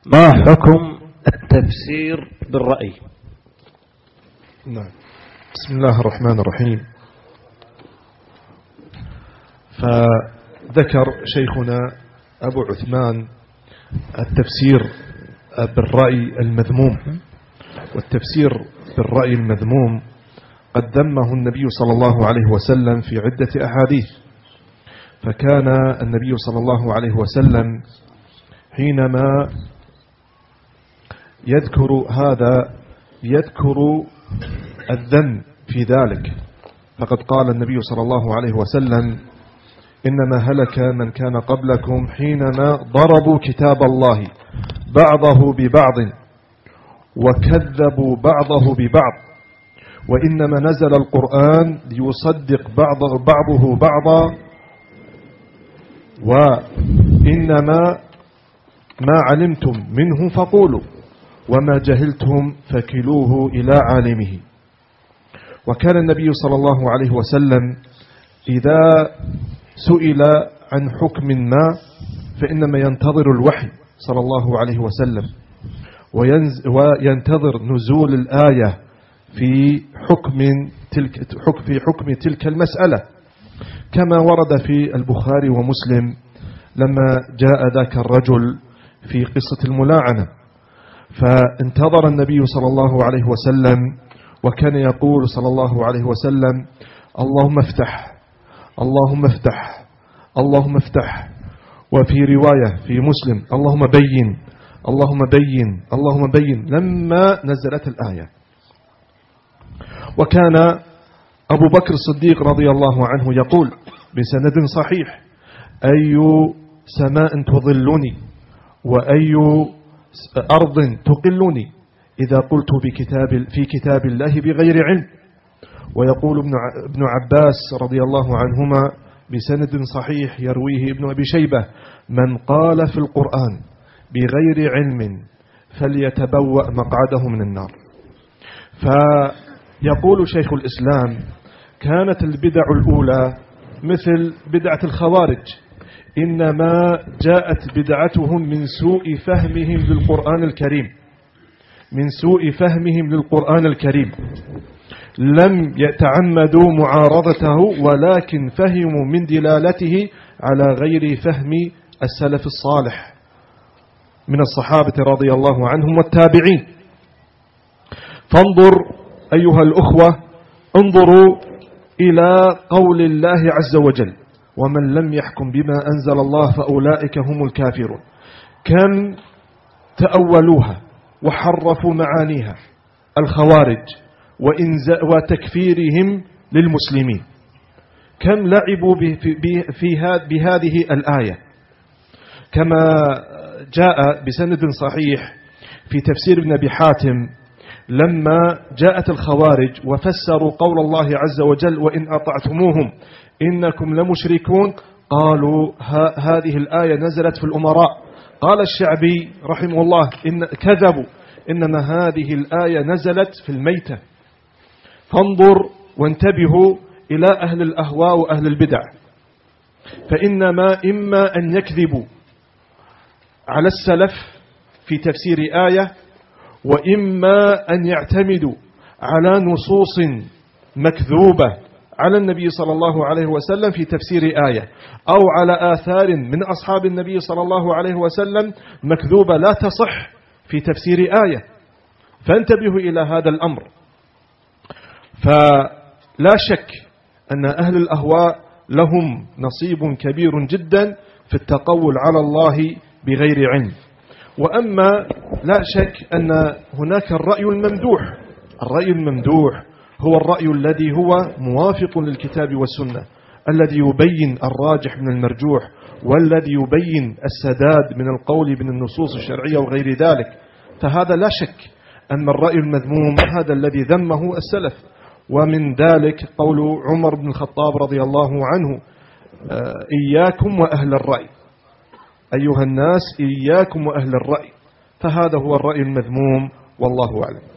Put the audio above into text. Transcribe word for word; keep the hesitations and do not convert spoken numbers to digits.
ما حكم التفسير بالرأي؟ نعم. بسم الله الرحمن الرحيم. فذكر شيخنا أبو عثمان التفسير بالرأي المذموم، والتفسير بالرأي المذموم قد ذمه النبي صلى الله عليه وسلم في عدة أحاديث. فكان النبي صلى الله عليه وسلم حينما يذكر هذا يذكر الذم في ذلك، فقد قال النبي صلى الله عليه وسلم: إنما هلك من كان قبلكم حينما ضربوا كتاب الله بعضه ببعض وكذبوا بعضه ببعض، وإنما نزل القرآن ليصدق بعض بعضه بعضا، وإنما ما علمتم منه فقولوا وما جهلتم فكلوه إلى عالمه. وكان النبي صلى الله عليه وسلم إذا سئل عن حكم ما فإنما ينتظر الوحي صلى الله عليه وسلم، وينتظر نزول الآية في حكم تلك في حكم تلك المسألة، كما ورد في البخاري ومسلم لما جاء ذاك الرجل في قصة الملاعنة، فانتظر النبي صلى الله عليه وسلم وكان يقول صلى الله عليه وسلم: اللهم افتح اللهم افتح اللهم افتح، وفي رواية في مسلم: اللهم بين اللهم بين اللهم بين، لما نزلت الآية. وكان أبو بكر الصديق رضي الله عنه يقول بسند صحيح: أي سماء تظلني وأي أرض تقلني إذا قلت بكتاب في كتاب الله بغير علم. ويقول ابن عباس رضي الله عنهما بسند صحيح يرويه ابن أبي شيبة: من قال في القرآن بغير علم فليتبوأ مقعده من النار. فيقول شيخ الإسلام: كانت البدع الأولى مثل بدعة الخوارج، إنما جاءت بدعتهم من سوء فهمهم للقرآن الكريم من سوء فهمهم للقرآن الكريم لم يتعمدوا معارضته، ولكن فهموا من دلالته على غير فهم السلف الصالح من الصحابة رضي الله عنهم والتابعين. فانظر أيها الأخوة، انظروا إلى قول الله عز وجل: ومن لم يحكم بما أنزل الله فأولئك هم الكافرون. كم تأولوها وحرفوا معانيها الخوارج وتكفيرهم للمسلمين، كم لعبوا بهذه الآية، كما جاء بسند صحيح في تفسير ابن أبي حاتم لما جاءت الخوارج وفسروا قول الله عز وجل: وإن أطعتموهم إنكم لمشركون، قالوا هذه الآية نزلت في الأمراء. قال الشعبي رحمه الله: إن كذبوا، إنما هذه الآية نزلت في الميتة. فانظر وانتبهوا إلى أهل الأهواء وأهل البدع، فإنما إما أن يكذبوا على السلف في تفسير آية، وإما أن يعتمدوا على نصوص مكذوبة على النبي صلى الله عليه وسلم في تفسير آية، أو على آثار من أصحاب النبي صلى الله عليه وسلم مكذوبة لا تصح في تفسير آية. فانتبهوا إلى هذا الأمر. فلا شك أن أهل الأهواء لهم نصيب كبير جدا في التقول على الله بغير علم. وأما لا شك أن هناك الرأي الممدوح. الرأي الممدوح هو الرأي الذي هو موافق للكتاب والسنة، الذي يبين الراجح من المرجوح، والذي يبين السداد من القول من النصوص الشرعية وغير ذلك. فهذا لا شك أن الرأي المذموم هذا الذي ذمه السلف. ومن ذلك قول عمر بن الخطاب رضي الله عنه: إياكم وأهل الرأي، أيها الناس إياكم وأهل الرأي. فهذا هو الرأي المذموم، والله أعلم.